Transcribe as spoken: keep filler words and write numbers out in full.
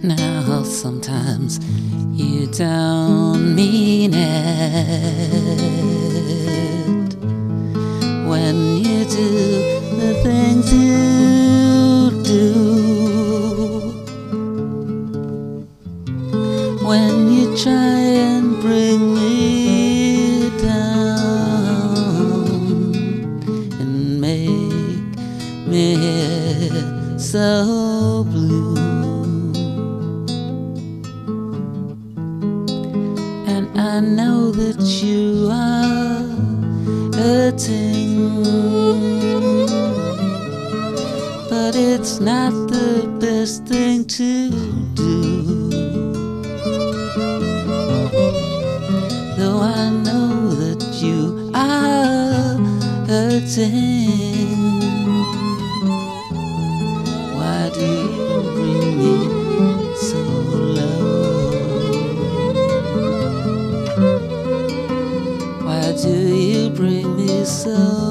Now sometimes you don't mean it when you do the things you do, when you try and bring me down and make me so blue. And I know that you are hurting, but it's not the best thing to do. Though I know that you are hurting, why do you bring me so low? Why do you bring me so